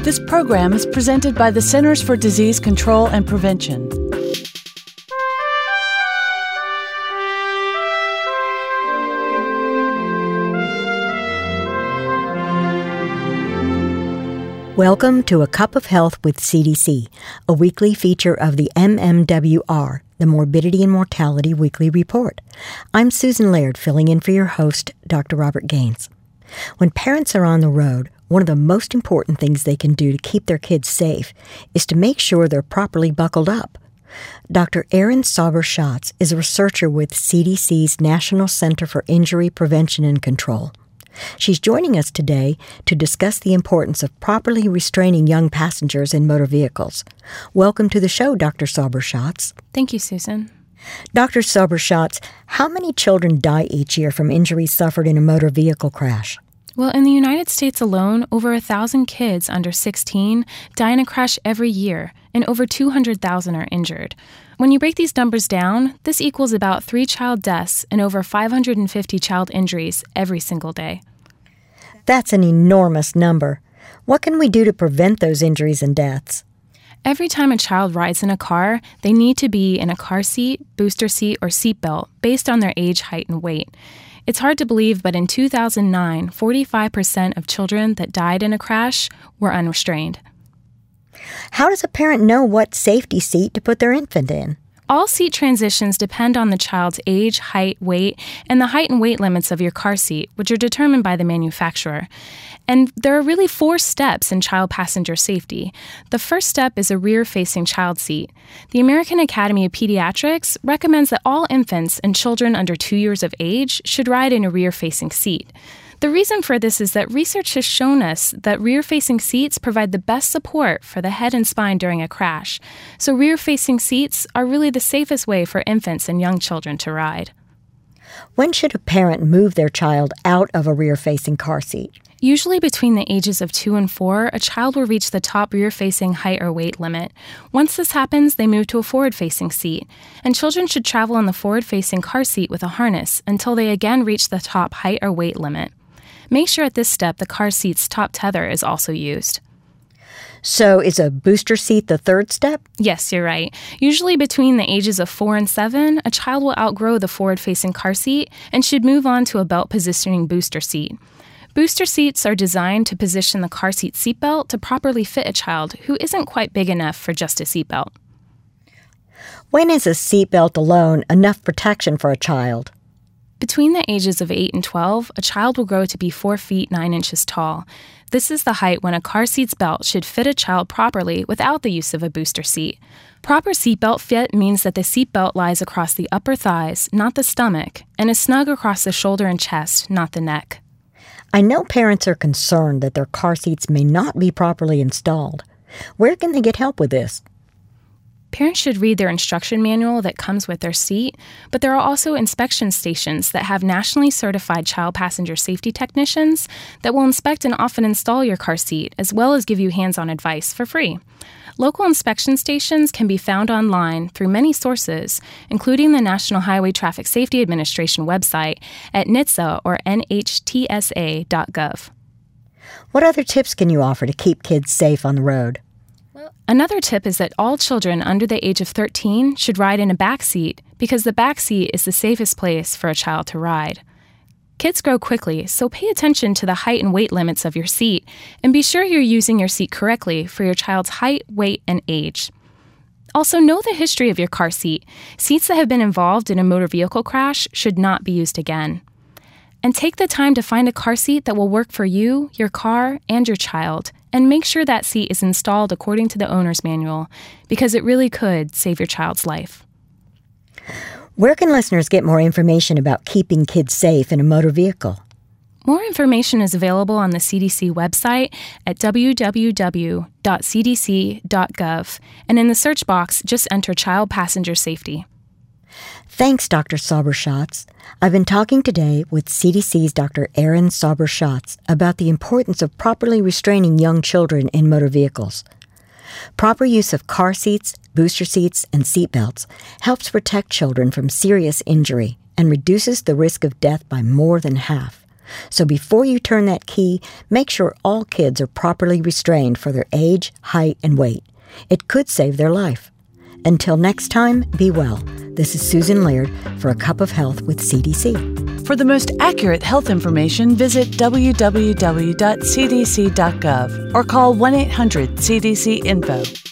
This program is presented by the Centers for Disease Control and Prevention. Welcome to A Cup of Health with CDC, a weekly feature of the MMWR, the Morbidity and Mortality Weekly Report. I'm Susan Laird, filling in for your host, Dr. Robert Gaines. When parents are on the road, one of the most important things they can do to keep their kids safe is to make sure they're properly buckled up. Dr. Erin Sauber-Schatz is a researcher with CDC's National Center for Injury Prevention and Control. She's joining us today to discuss the importance of properly restraining young passengers in motor vehicles. Welcome to the show, Dr. Sauber-Schatz. Thank you, Susan. Dr. Sauber-Schatz, how many children die each year from injuries suffered in a motor vehicle crash? Well, in the United States alone, over 1,000 kids under 16 die in a crash every year, and over 200,000 are injured. When you break these numbers down, this equals about 3 child deaths and over 550 child injuries every single day. That's an enormous number. What can we do to prevent those injuries and deaths? Every time a child rides in a car, they need to be in a car seat, booster seat, or seatbelt based on their age, height, and weight. It's hard to believe, but in 2009, 45% of children that died in a crash were unrestrained. How does a parent know what safety seat to put their infant in? All seat transitions depend on the child's age, height, weight, and the height and weight limits of your car seat, which are determined by the manufacturer. And there are really 4 steps in child passenger safety. The first step is a rear-facing child seat. The American Academy of Pediatrics recommends that all infants and children under 2 years of age should ride in a rear-facing seat. The reason for this is that research has shown us that rear-facing seats provide the best support for the head and spine during a crash. So rear-facing seats are really the safest way for infants and young children to ride. When should a parent move their child out of a rear-facing car seat? Usually between the ages of 2 and 4, a child will reach the top rear-facing height or weight limit. Once this happens, they move to a forward-facing seat. And children should travel in the forward-facing car seat with a harness until they again reach the top height or weight limit. Make sure at this step the car seat's top tether is also used. So is a booster seat the third step? Yes, you're right. Usually between the ages of 4 and 7, a child will outgrow the forward-facing car seat and should move on to a belt positioning booster seat. Booster seats are designed to position the car seat seatbelt to properly fit a child who isn't quite big enough for just a seatbelt. When is a seatbelt alone enough protection for a child? Between the ages of 8 and 12, a child will grow to be 4 feet 9 inches tall. This is the height when a car seat's belt should fit a child properly without the use of a booster seat. Proper seatbelt fit means that the seatbelt lies across the upper thighs, not the stomach, and is snug across the shoulder and chest, not the neck. I know parents are concerned that their car seats may not be properly installed. Where can they get help with this? Parents should read their instruction manual that comes with their seat, but there are also inspection stations that have nationally certified child passenger safety technicians that will inspect and often install your car seat, as well as give you hands-on advice for free. Local inspection stations can be found online through many sources, including the National Highway Traffic Safety Administration website at NHTSA or NHTSA.gov. What other tips can you offer to keep kids safe on the road? Another tip is that all children under the age of 13 should ride in a back seat because the back seat is the safest place for a child to ride. Kids grow quickly, so pay attention to the height and weight limits of your seat and be sure you're using your seat correctly for your child's height, weight, and age. Also, know the history of your car seat. Seats that have been involved in a motor vehicle crash should not be used again. And take the time to find a car seat that will work for you, your car, and your child. And make sure that seat is installed according to the owner's manual, because it really could save your child's life. Where can listeners get more information about keeping kids safe in a motor vehicle? More information is available on the CDC website at www.cdc.gov, and in the search box, just enter child passenger safety. Thanks, Dr. Sauber-Schatz. I've been talking today with CDC's Dr. Erin Sauber-Schatz about the importance of properly restraining young children in motor vehicles. Proper use of car seats, booster seats, and seatbelts helps protect children from serious injury and reduces the risk of death by more than half. So before you turn that key, make sure all kids are properly restrained for their age, height, and weight. It could save their life. Until next time, be well. This is Susan Laird for A Cup of Health with CDC. For the most accurate health information, visit www.cdc.gov or call 1-800-CDC-INFO.